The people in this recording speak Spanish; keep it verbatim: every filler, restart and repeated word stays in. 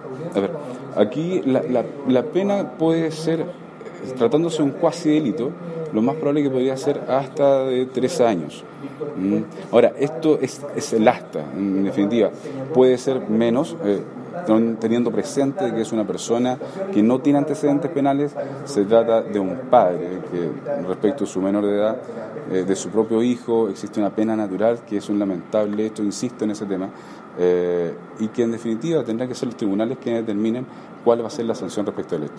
A ver, aquí la, la, la pena puede ser, tratándose de un cuasi delito, lo más probable que podría ser hasta de tres años. ¿Mm? Ahora, esto es, es el hasta, en definitiva, puede ser menos, eh, teniendo presente que es una persona que no tiene antecedentes penales. Se trata de un padre que respecto a su menor de edad, eh, de su propio hijo, existe una pena natural, que es un lamentable hecho, insisto en ese tema, eh, y que en definitiva tendrán que ser los tribunales quienes determinen cuál va a ser la sanción respecto al hecho.